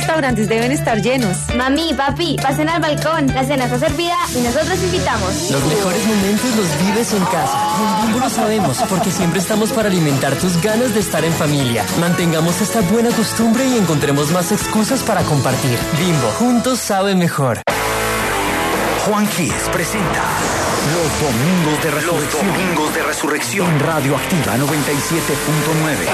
restaurantes deben estar llenos. Mami, papi, pasen al balcón. La cena está servida y nosotros invitamos. Los mejores momentos los vives en casa. Y en Bimbo lo sabemos, porque siempre estamos para alimentar tus ganas de estar en familia. Mantengamos esta buena costumbre y encontremos más excusas para compartir. Bimbo, juntos sabe mejor. Juan Kiss presenta Los Domingos de Resurrección en Radioactiva 97.9.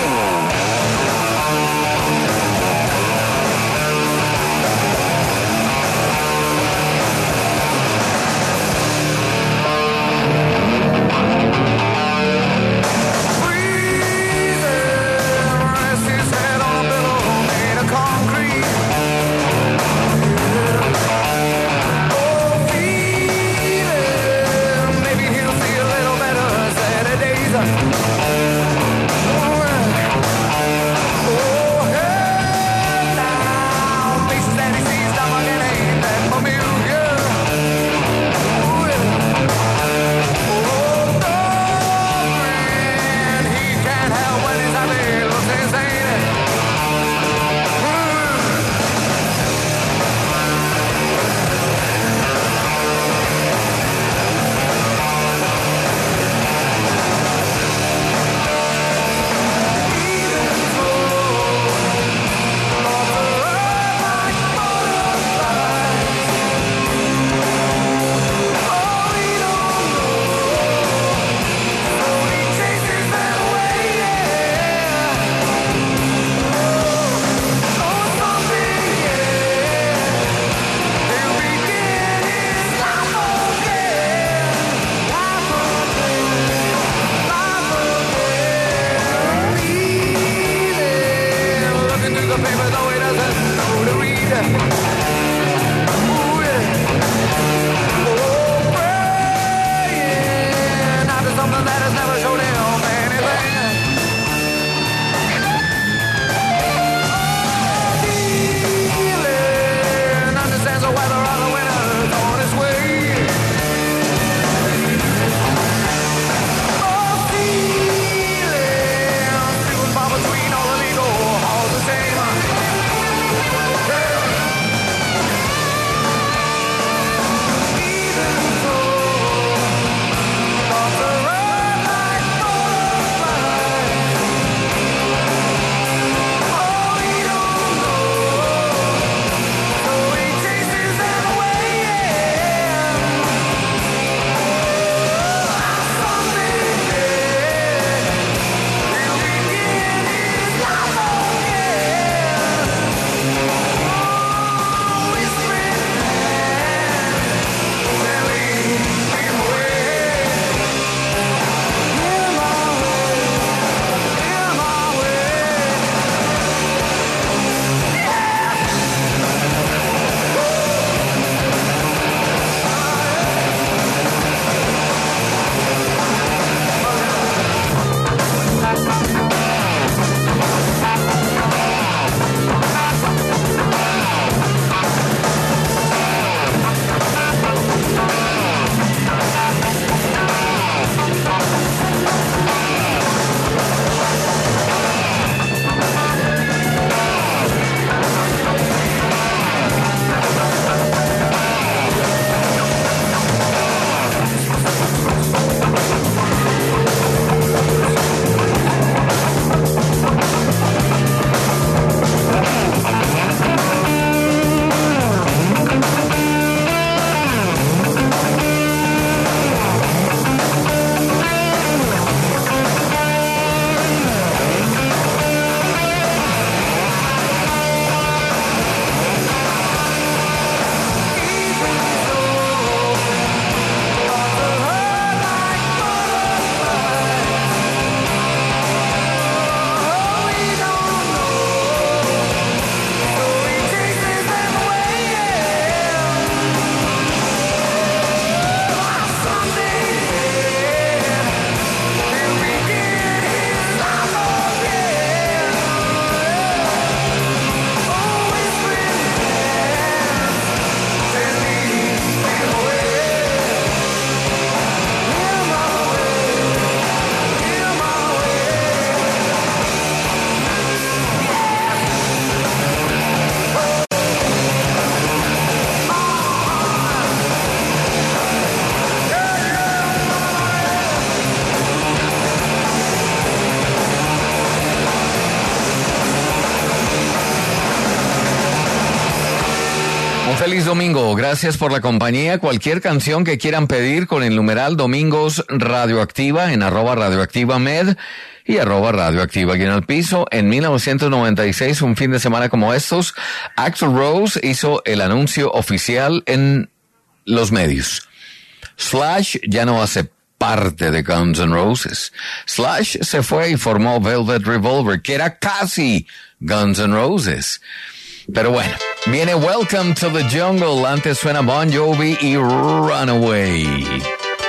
Feliz domingo, gracias por la compañía. Cualquier canción que quieran pedir con el numeral Domingos Radioactiva en @radioactivamed y @radioactiva aquí en el piso. En 1996, un fin de semana como estos, Axl Rose hizo el anuncio oficial en los medios. Slash ya no hace parte de Guns N' Roses. Slash se fue y formó Velvet Revolver, que era casi Guns N' Roses. Pero bueno, viene Welcome to the Jungle, antes suena Bon Jovi y Runaway.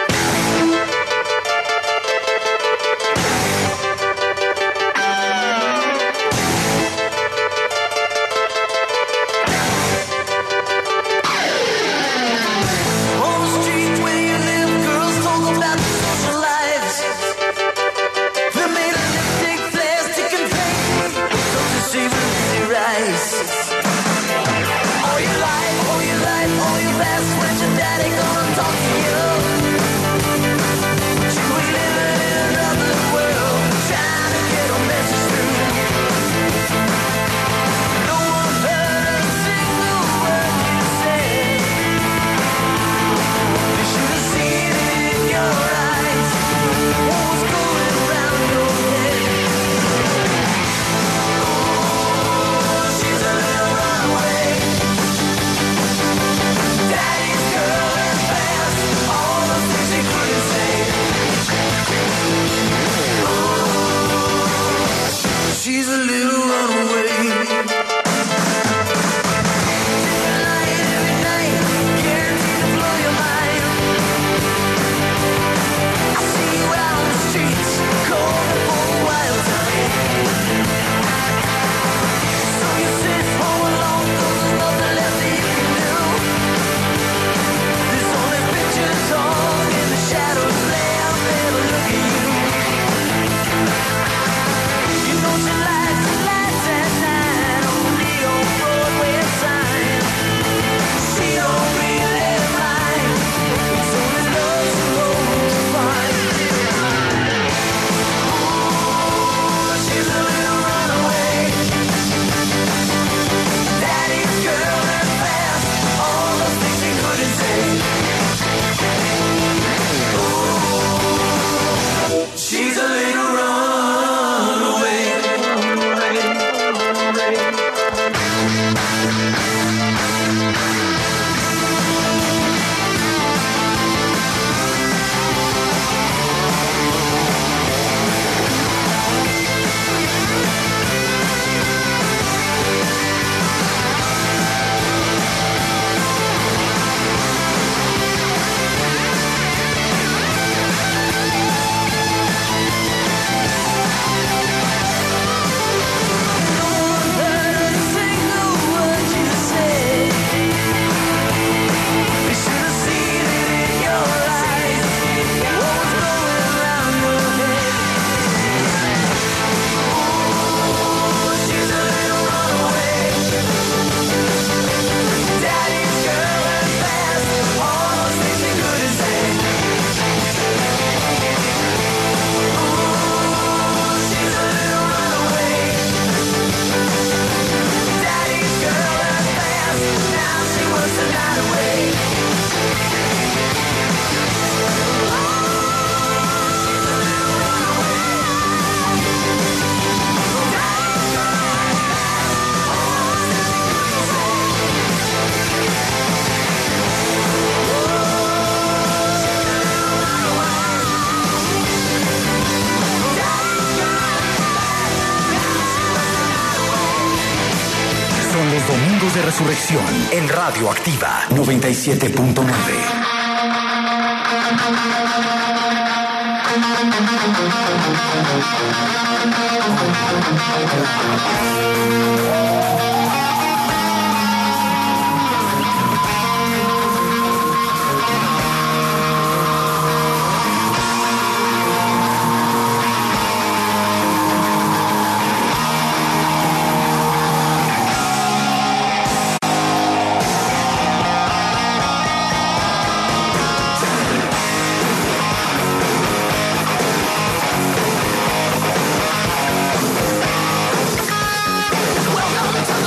Domingos de Resurrección en Radio Activa 97.9. Welcome to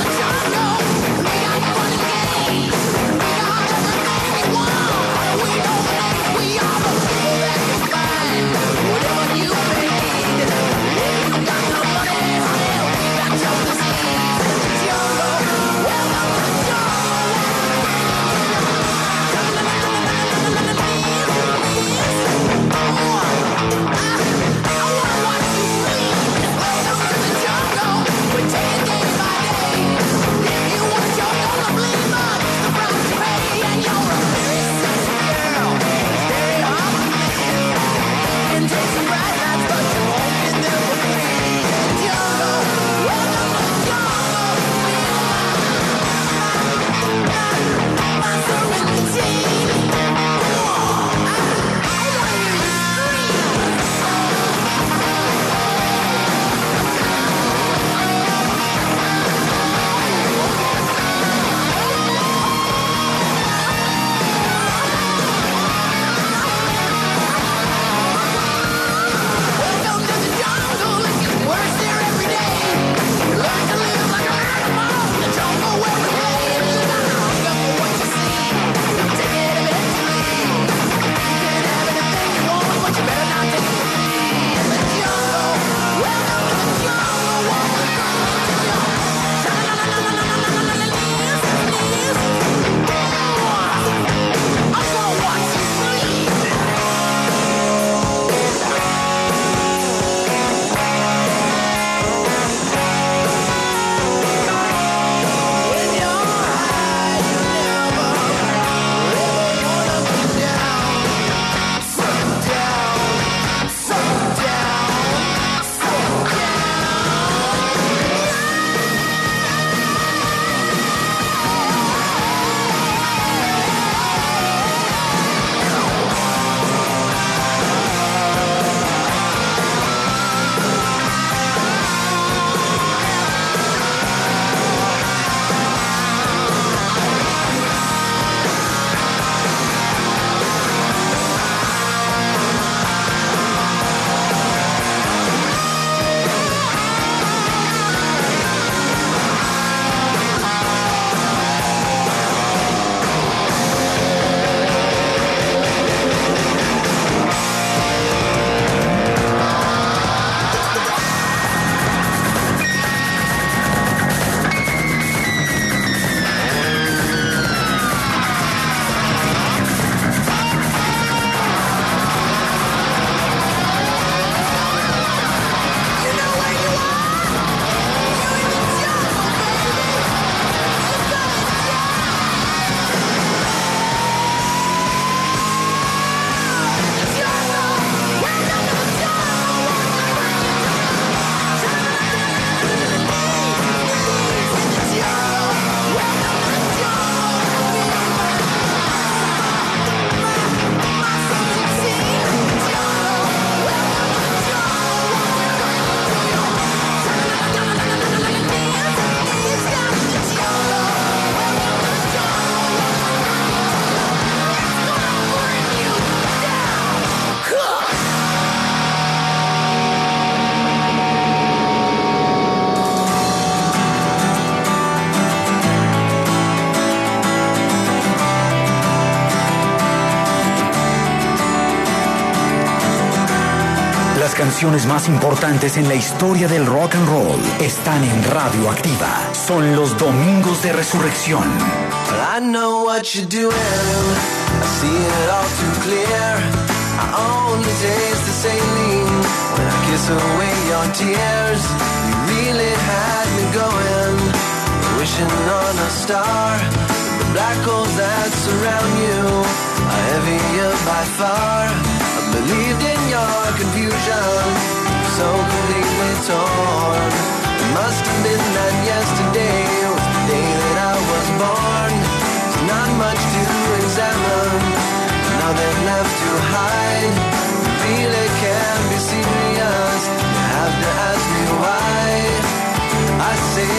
canciones más importantes en la historia del rock and roll están en Radioactiva. Son los Domingos de Resurrección. I know what you're doing. I see it all too clear. I only taste the saline when I kiss away your tears. You really had me going, wishing on a star. The black holes that surround you are heavier by far. I believed in your confusion, so completely torn. It must have been that yesterday was the day that I was born. There's not much to examine, nothing left to hide. You really can't be serious, you have to ask me why. I say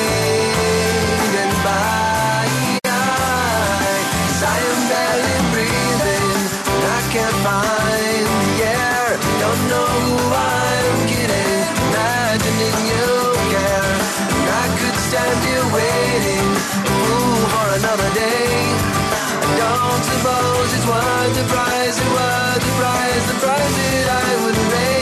goodbye, 'cause I am barely breathing, and I can't find the air. Don't know who I'm kidding, imagining you care. And I could stand here waiting, ooh, for another day. I don't suppose it's worth the price, it's worth the price that I would pay.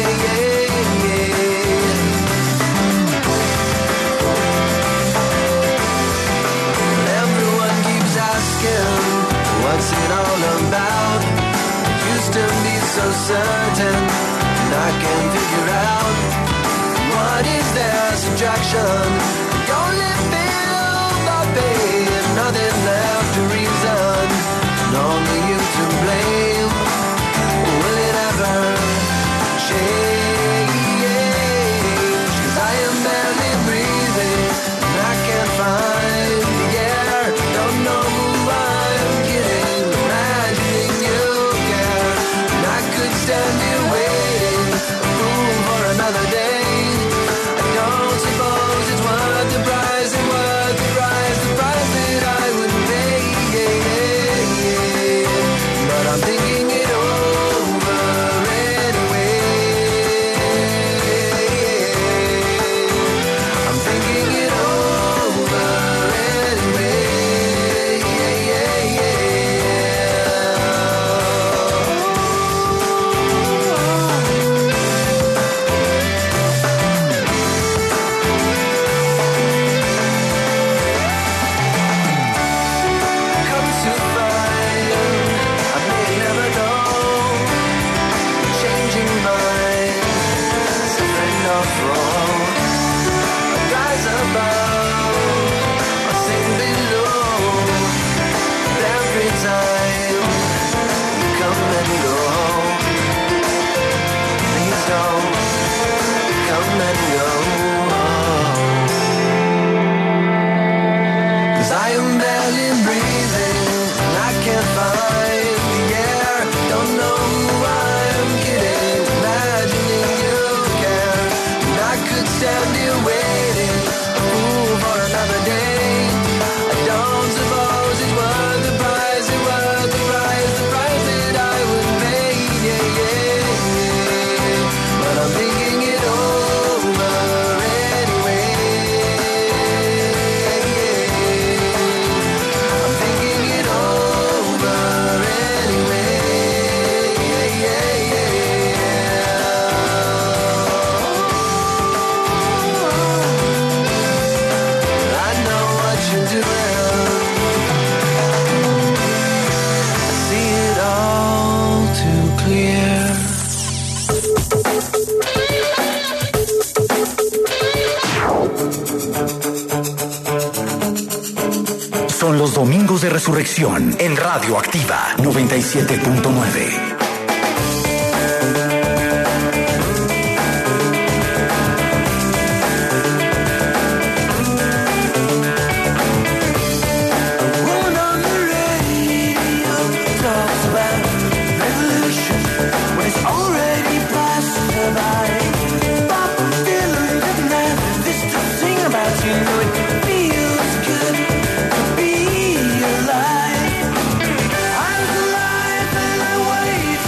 Everyone keeps asking, what's it all about? It used to be so certain, and I can't figure out, what is their subtraction? You only feel the pain, nothing left to reason, and only you to blame. Will it ever change? 'Cause I am barely breathing, and I can't find the air. Don't know who I'm kidding, imagining you care. And I could stand here waiting, ooh, for another day. I don't suppose it's worth the price, it's worth the price that I would pay. But I'm thinking it over anyway. I'm thinking it over anyway. Come to find, I may never know, changing minds, a friend or foe. I rise above, I sink below. Every time you come and go, please don't come and go. 'Cause I am barely breathing, and I can't find the air. Don't know who I'm kidding, imagining you care. And I could stand here waiting, ooh, for another day. I don't suppose it's worth the price, it's worth the price that I would pay. But I'm thinking it over anyway. I'm thinking it over anyway. I know what you're doing. I see it all too clear. Son los Domingos de Resurrección en Radioactiva 97.9. Woman on the radio talks about revolution when it's already passed her by. Bob Dylan didn't have this to sing about, you know it feels good to be alive. I was alive and I waited.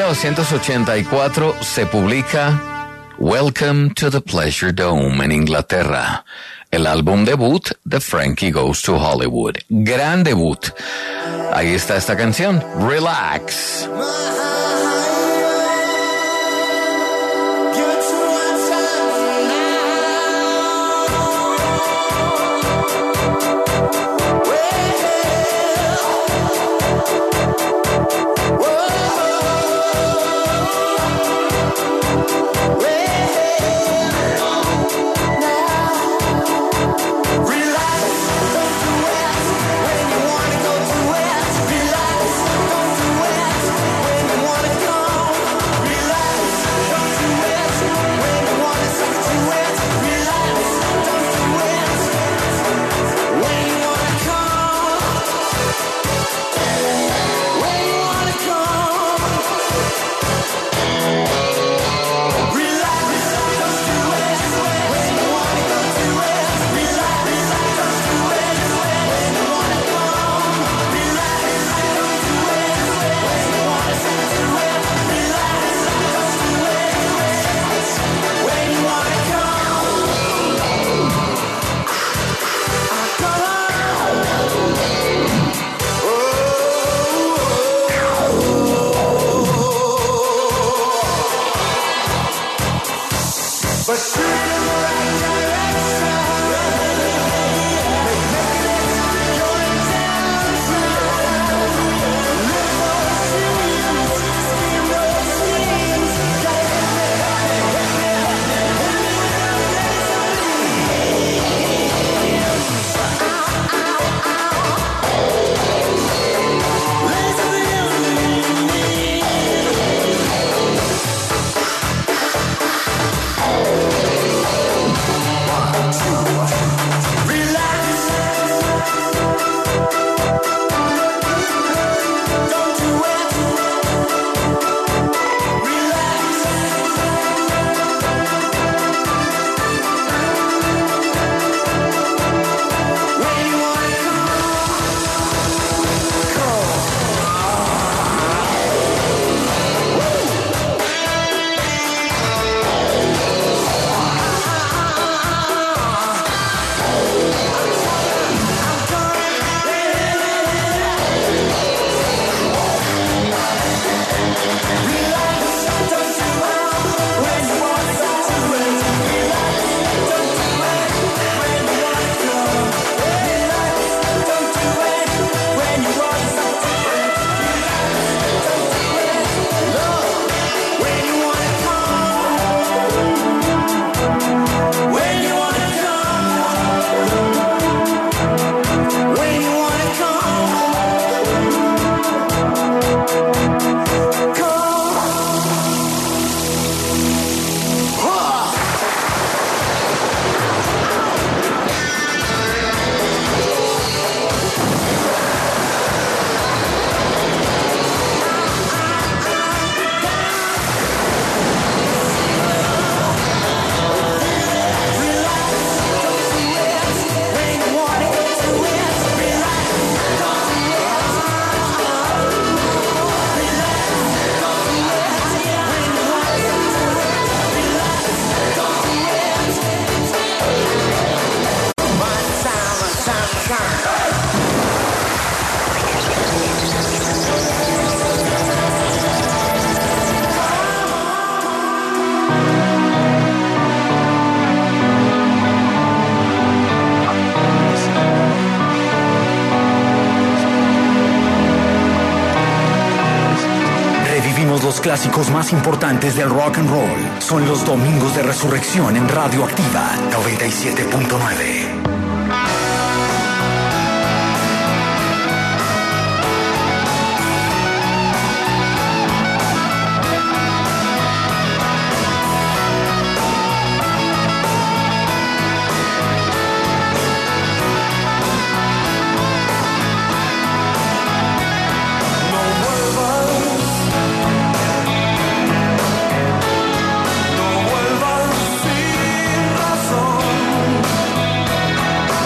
1984 se publica Welcome to the Pleasure Dome en Inglaterra, el álbum debut de Frankie Goes to Hollywood. Gran debut. Ahí está esta canción, Relax. Los clásicos más importantes del rock and roll son los Domingos de Resurrección en Radioactiva 97.9. No vuelvas sin razón.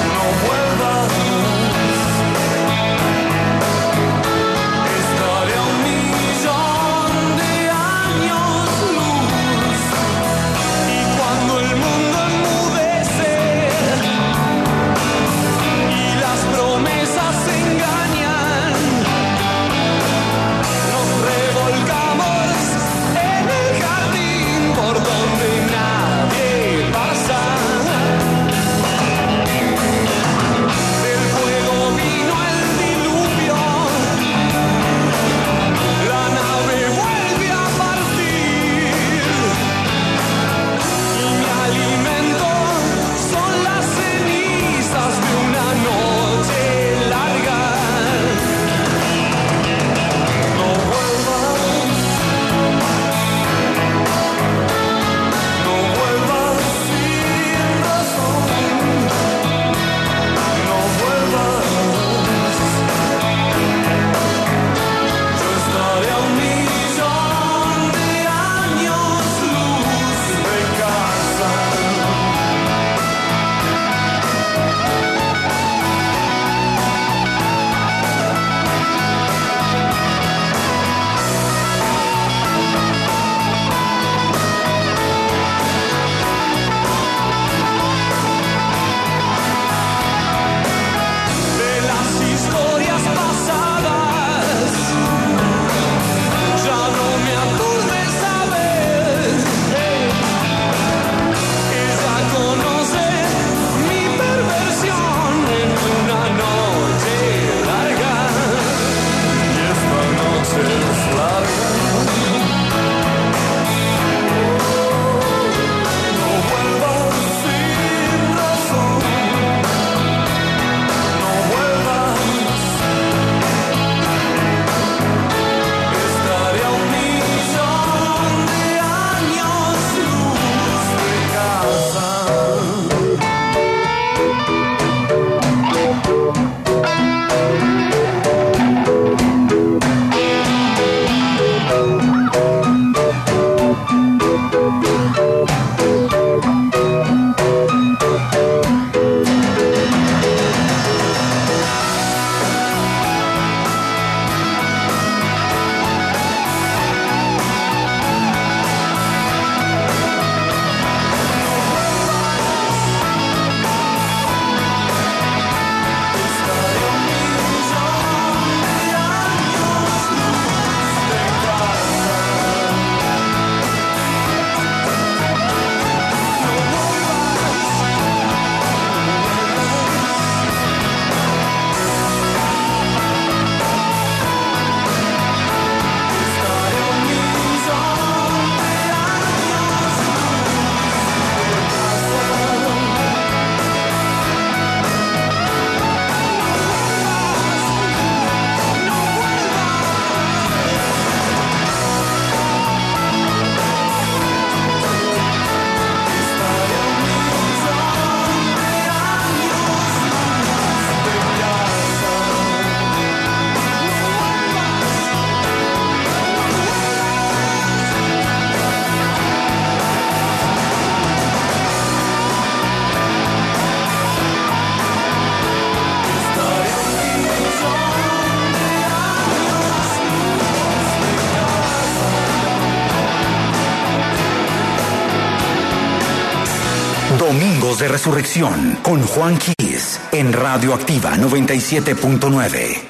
de Resurrección con Juan Kiss en Radioactiva 97.9.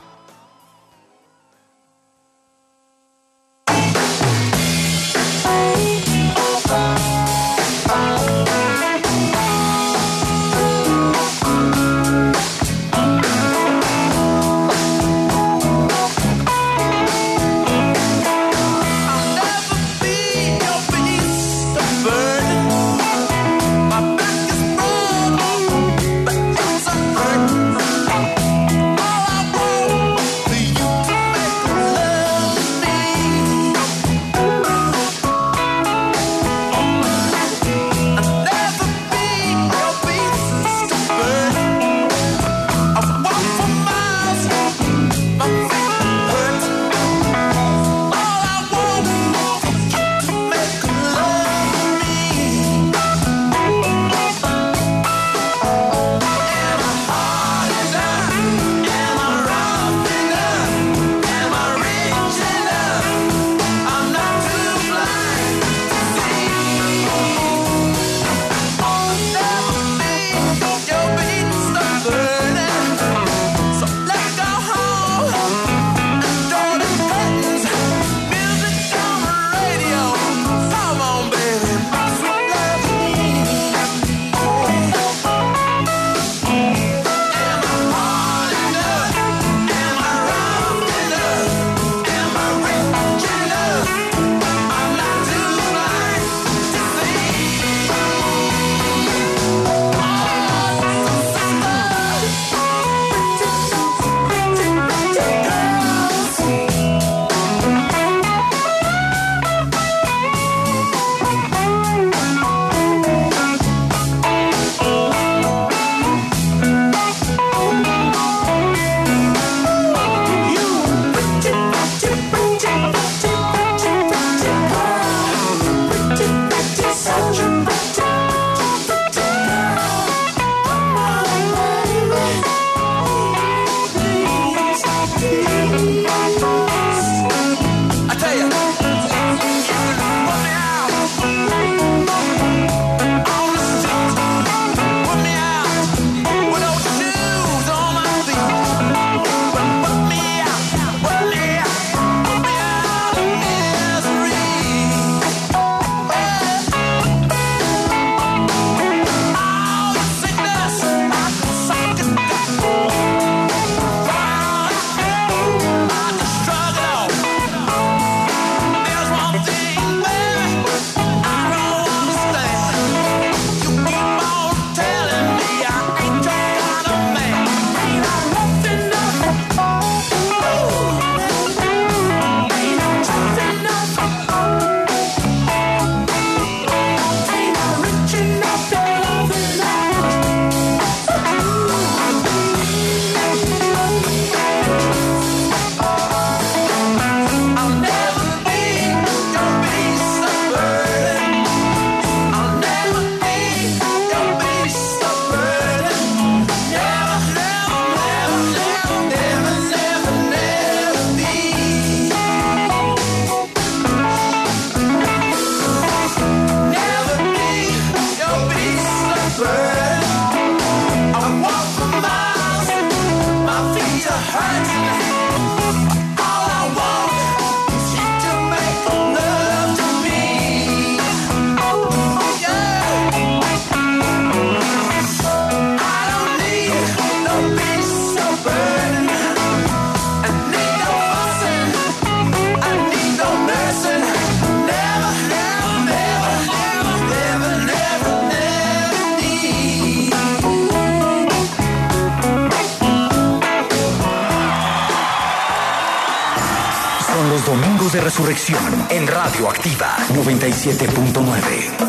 Domingos de Resurrección en Radioactiva 97.9.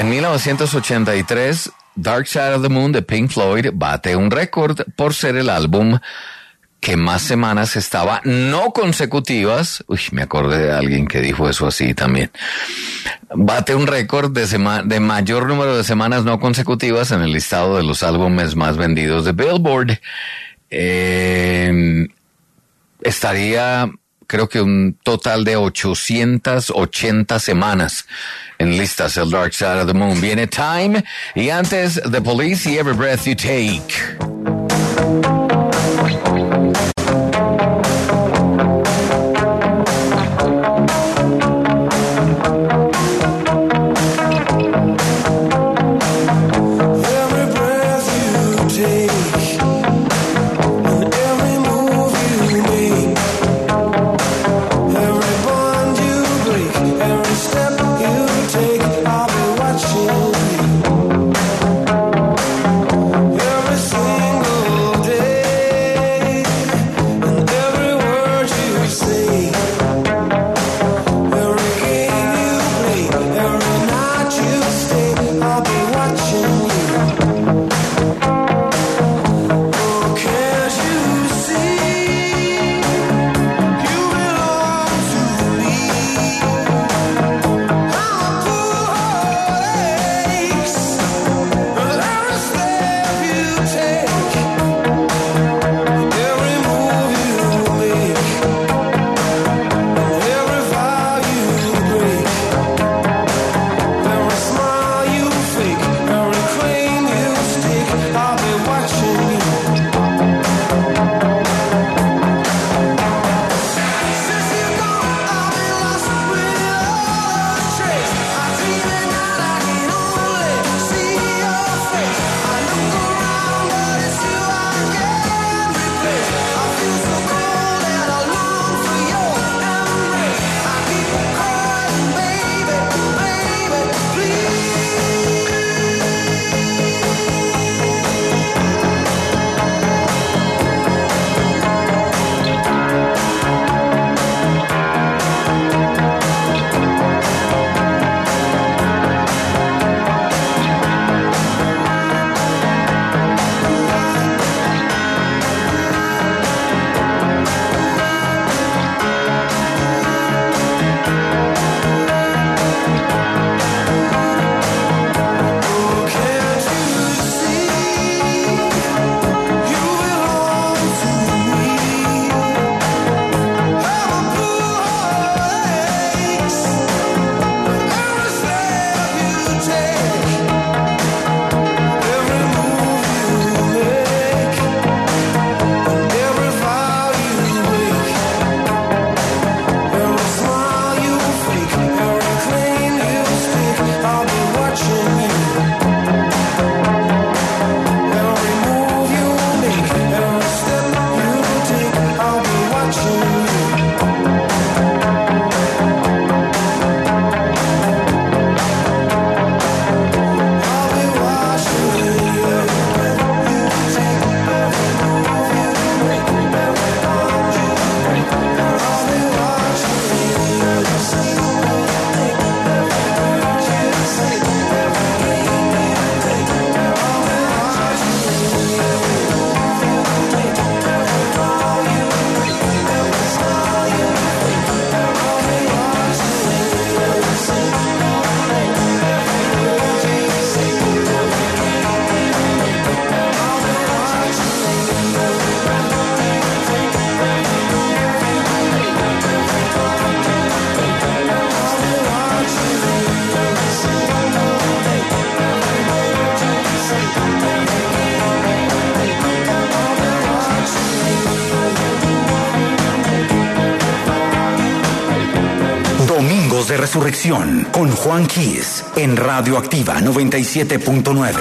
En 1983, Dark Side of the Moon de Pink Floyd bate un récord por ser el álbum que más semanas estaba no consecutivas. Uy, me acordé de alguien que dijo eso así también. Bate un récord de mayor número de semanas no consecutivas en el listado de los álbumes más vendidos de Billboard. Estaría, creo que un total de 880 semanas en listas el Dark Side of the Moon. Viene Time y antes The Police y Every Breath You Take. De Resurrección con Juan Quiz en Radioactiva 97.9.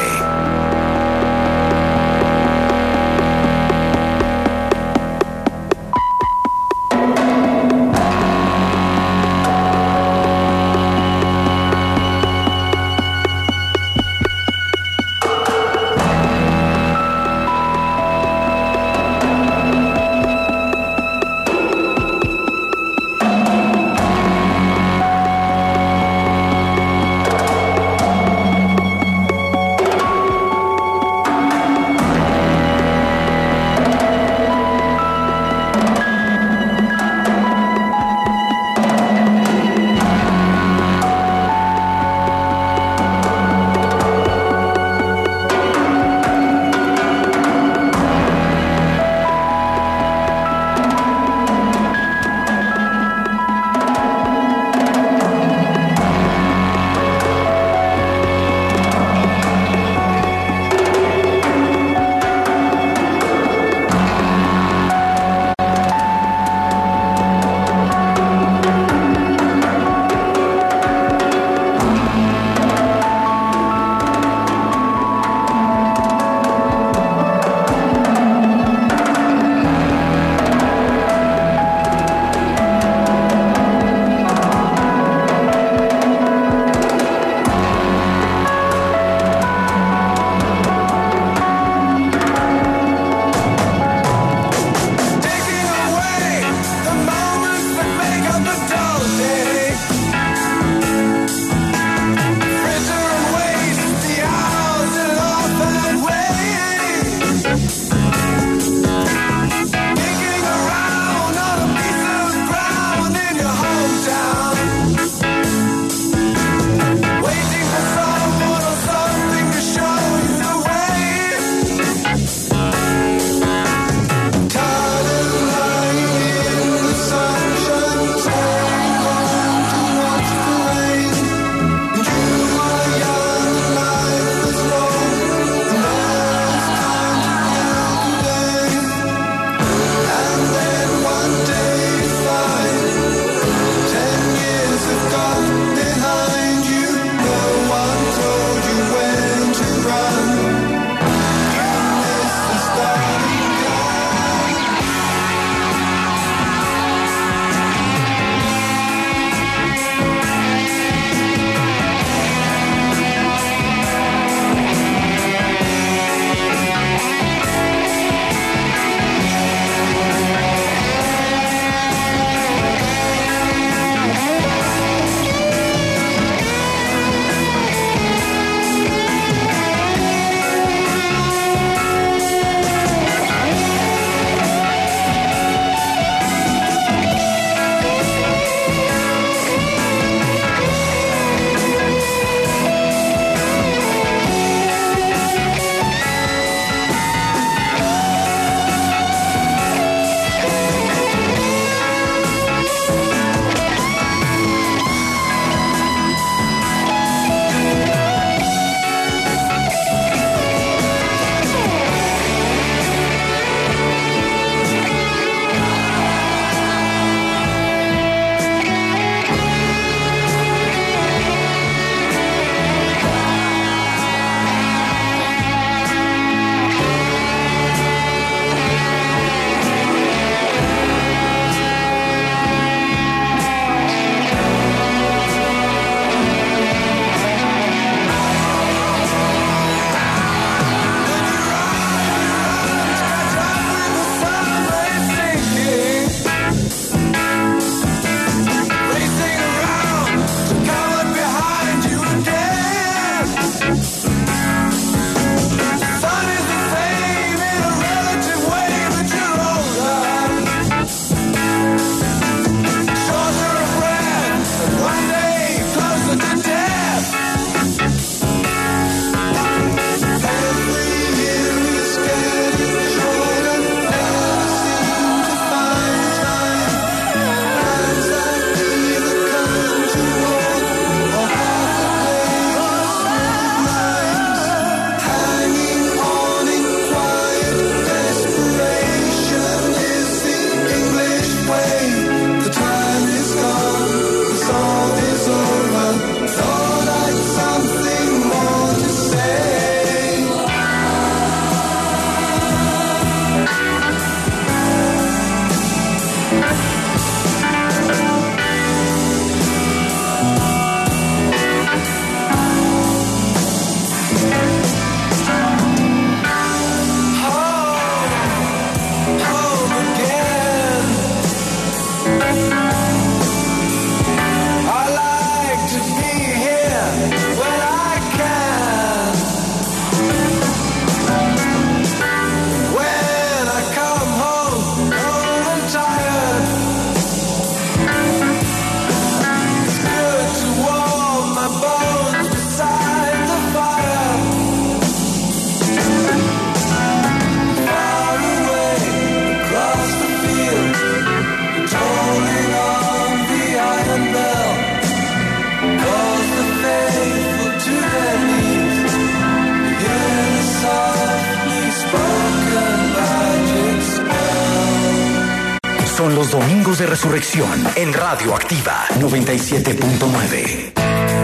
Son los Domingos de Resurrección en Radio Activa 97.9.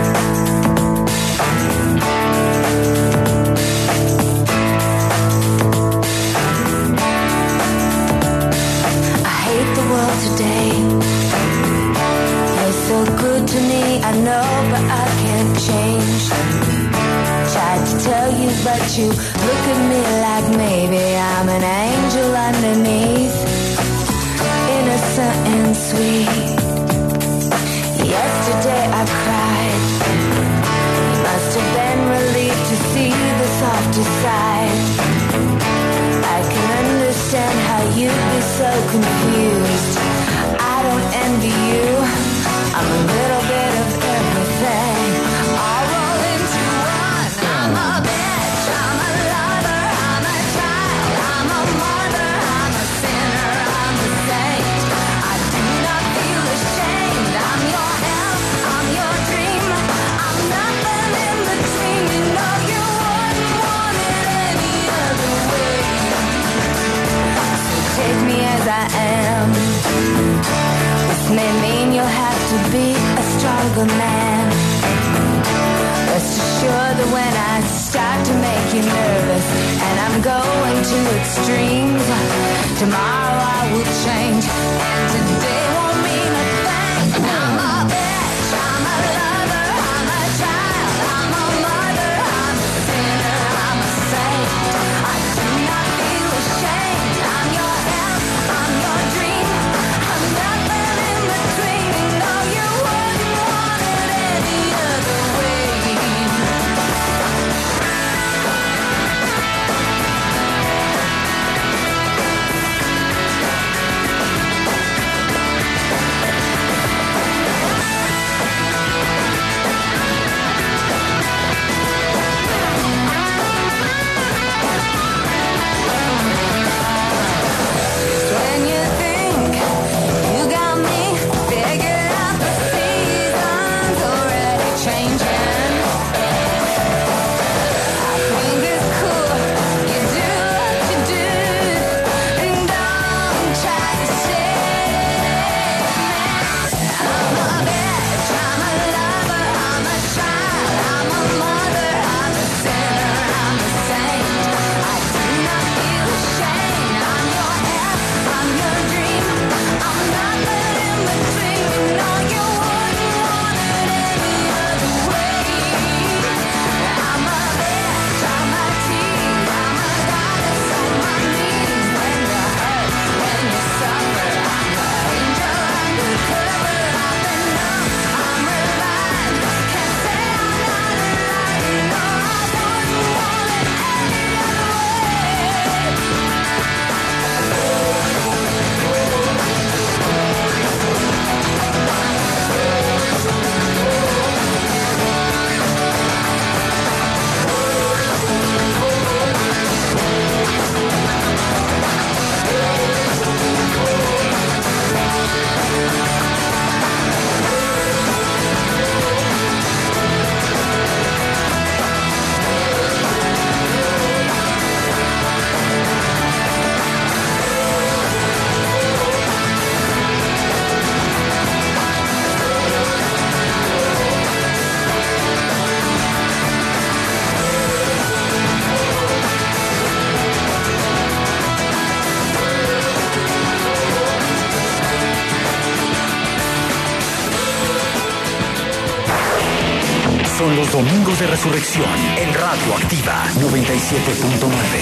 I know, but I can't change. Tried to tell you, but you look at me like maybe I'm an angel underneath, innocent and sweet. Yesterday I cried. You must have been relieved to see the softer side. I can understand how you'd be so confused. I don't envy you. I'm a little bit of everything, all rolled into one. I'm a bitch, I'm a lover, I'm a child, I'm a mother, I'm a sinner, I'm a saint. I do not feel ashamed. I'm your hell, I'm your dream. I'm nothing in between. You know you wouldn't want it any other way. So take me as I am. This may mean you'll have to be a stronger man. Rest assured that when I start to make you nervous and I'm going to extremes, tomorrow I will change and today won't mean a thing. I'm a bitch, I'm a lover, I'm a child, I'm a mother, I'm a sinner, I'm a saint. I do not feel ashamed. I'm your hell, I'm your dream. I'm nothing in between. Son los Domingos de Resurrección en Radio Activa 97.9.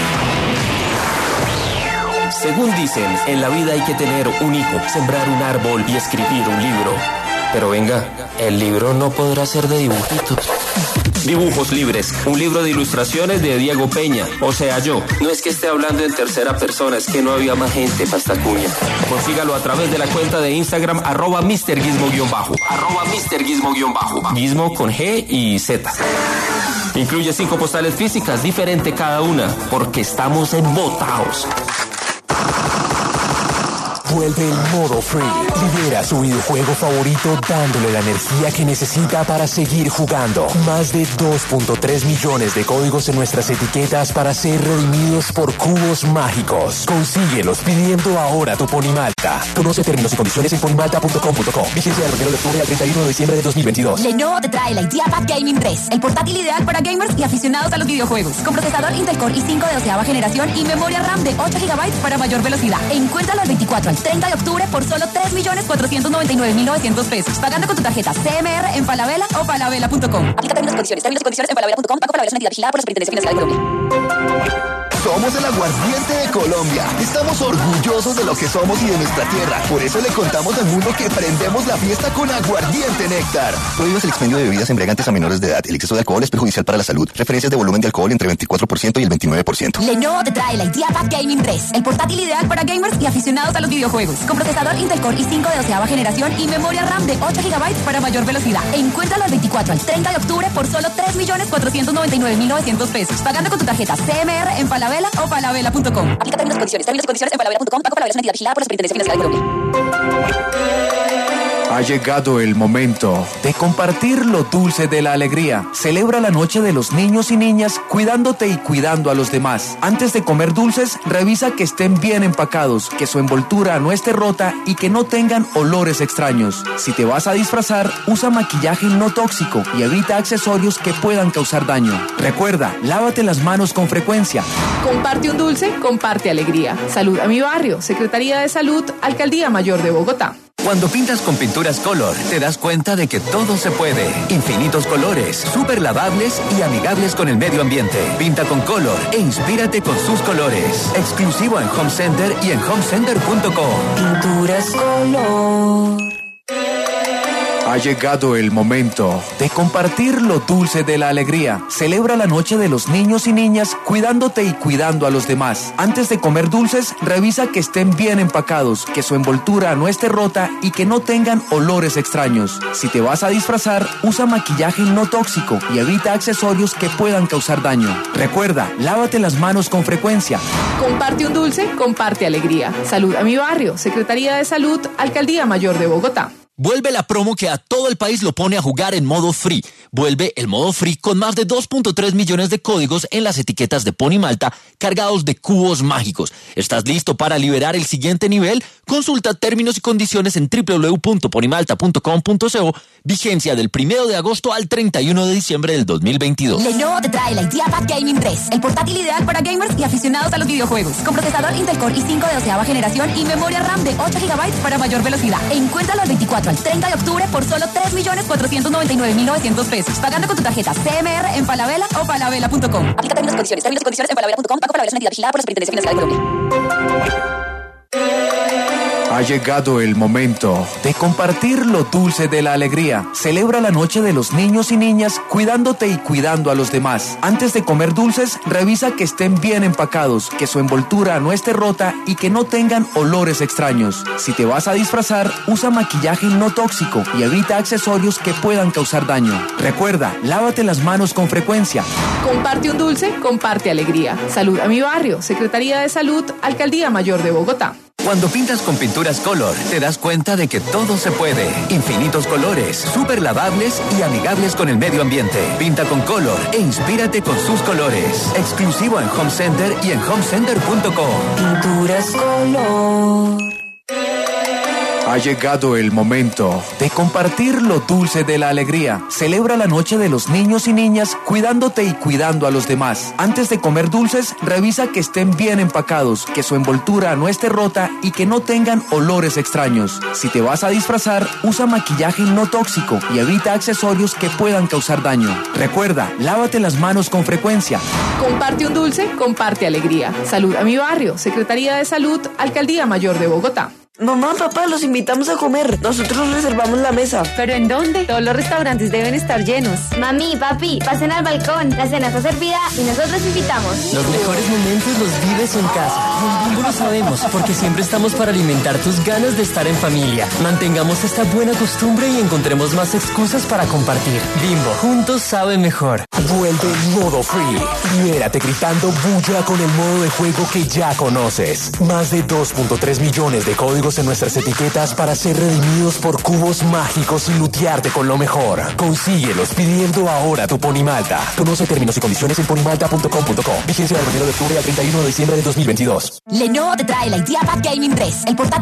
Según dicen, en la vida hay que tener un hijo, sembrar un árbol y escribir un libro. Pero venga, el libro no podrá ser de dibujitos. Dibujos Libres, un libro de ilustraciones de Diego Peña, o sea yo. No es que esté hablando en tercera persona, es que no había más gente para esta cuña. Consígalo a través de la cuenta de Instagram @MrGizmo_, @MrGizmo_, Gizmo con G y Z. Incluye 5 postales físicas, diferente cada una, porque estamos embotados. Vuelve el modo free. Libera su videojuego favorito dándole la energía que necesita para seguir jugando. Más de 2.3 millones de códigos en nuestras etiquetas para ser redimidos por cubos mágicos. Consíguelos pidiendo ahora tu Ponimalta. Conoce términos y condiciones en ponimalta.com.co. Vigencia del 1 de octubre al 31 de diciembre de 2022. Lenovo te trae la IdeaPad Gaming 3, el portátil ideal para gamers y aficionados a los videojuegos. Con procesador Intel Core i5 de 12ª generación y memoria RAM de 8 GB para mayor velocidad. Encuéntralo del 24 al 30 de octubre por solo 3.499.900 pesos. Pagando con tu tarjeta CMR en Falabella o falabella.com. Aplica términos y condiciones. Términos y condiciones en falabella.com. Banco Falabella es una entidad vigilada por la Superintendencia Financiera de Colombia. Somos el aguardiente de Colombia. Estamos orgullosos de lo que somos y de nuestra tierra. Por eso le contamos al mundo que prendemos la fiesta con Aguardiente Néctar. Prohíbas el expendio de bebidas embriagantes a menores de edad. El exceso de alcohol es perjudicial para la salud. Referencias de volumen de alcohol entre 24% y el 29%. Lenovo te trae la IdeaPad Gaming 3, el portátil ideal para gamers y aficionados a los videojuegos. Con procesador Intel Core i5 de 12ª generación y memoria RAM de 8 GB para mayor velocidad. Encuéntralo del 24 al 30 de octubre por solo 3.499.900 pesos. Pagando con tu tarjeta CMR en Falabella o falabella.com. Aplica términos y condiciones. Términos y condiciones en falabella.com. Banco Falabella es una entidad vigilada por la Superintendencia Financiera de Colombia. Ha llegado el momento de compartir lo dulce de la alegría. Celebra la noche de los niños y niñas cuidándote y cuidando a los demás. Antes de comer dulces, revisa que estén bien empacados, que su envoltura no esté rota y que no tengan olores extraños. Si te vas a disfrazar, usa maquillaje no tóxico y evita accesorios que puedan causar daño. Recuerda, lávate las manos con frecuencia. Comparte un dulce, comparte alegría. Salud a mi barrio. Secretaría de Salud, Alcaldía Mayor de Bogotá. Cuando pintas con pinturas Color, te das cuenta de que todo se puede. Infinitos colores, súper lavables y amigables con el medio ambiente. Pinta con Color e inspírate con sus colores. Exclusivo en Home Center y en homecenter.co. Pinturas Color. Ha llegado el momento de compartir lo dulce de la alegría. Celebra la noche de los niños y niñas cuidándote y cuidando a los demás. Antes de comer dulces, revisa que estén bien empacados, que su envoltura no esté rota y que no tengan olores extraños. Si te vas a disfrazar, usa maquillaje no tóxico y evita accesorios que puedan causar daño. Recuerda, lávate las manos con frecuencia. Comparte un dulce, comparte alegría. Salud a mi barrio. Secretaría de Salud, Alcaldía Mayor de Bogotá. Vuelve la promo que a todo el país lo pone a jugar en modo free. Vuelve el modo free con más de 2.3 millones de códigos en las etiquetas de Ponimalta cargados de cubos mágicos. ¿Estás listo para liberar el siguiente nivel? Consulta términos y condiciones en www.ponimalta.com.co. Vigencia del 1 de agosto al 31 de diciembre del 2022. Lenovo te trae la IdeaPad Gaming 3, el portátil ideal para gamers y aficionados a los videojuegos. Con procesador Intel Core i5 de 12ª generación y memoria RAM de 8 GB para mayor velocidad. Encuéntralo del 24 al 30 de octubre por solo 3.499.900 pesos. Pagando con tu tarjeta CMR en Falabella o falabella.com. Aplica términos y condiciones. Términos y condiciones en falabella.com. Banco Falabella es una entidad vigilada por la Superintendencia Financiera de Colombia. Ha llegado el momento de compartir lo dulce de la alegría. Celebra la noche de los niños y niñas cuidándote y cuidando a los demás. Antes de comer dulces, revisa que estén bien empacados, que su envoltura no esté rota y que no tengan olores extraños. Si te vas a disfrazar, usa maquillaje no tóxico y evita accesorios que puedan causar daño. Recuerda, lávate las manos con frecuencia. Comparte un dulce, comparte alegría. Salud a mi barrio. Secretaría de Salud, Alcaldía Mayor de Bogotá. Cuando pintas con pinturas Color, te das cuenta de que todo se puede. Infinitos colores, súper lavables y amigables con el medio ambiente. Pinta con Color e inspírate con sus colores. Exclusivo en Home Center y en homecenter.co. Pinturas Color. Ha llegado el momento de compartir lo dulce de la alegría. Celebra la noche de los niños y niñas cuidándote y cuidando a los demás. Antes de comer dulces, revisa que estén bien empacados, que su envoltura no esté rota y que no tengan olores extraños. Si te vas a disfrazar, usa maquillaje no tóxico y evita accesorios que puedan causar daño. Recuerda, lávate las manos con frecuencia. Comparte un dulce, comparte alegría. Salud a mi barrio. Secretaría de Salud, Alcaldía Mayor de Bogotá. Mamá, papá, los invitamos a comer. Nosotros reservamos la mesa. ¿Pero en dónde? Todos los restaurantes deben estar llenos. Mami, papi, pasen al balcón. La cena está servida y nosotros invitamos. Los mejores momentos los vives en casa. En Bimbo lo sabemos, porque siempre estamos para alimentar tus ganas de estar en familia. Mantengamos esta buena costumbre y encontremos más excusas para compartir. Bimbo, juntos sabe mejor. Vuelve el modo free. Libérate gritando bulla con el modo de juego que ya conoces. Más de 2.3 millones de códigos códigos en nuestras etiquetas para ser redimidos por cubos mágicos y lutearte con lo mejor. Consíguelos pidiendo ahora tu Ponimalta. Conoce términos y condiciones en ponimalta.com.co. Vigencia del 1 de octubre al 31 de diciembre de 2022. Lenovo te trae la IdeaPad Gaming 3, el portátil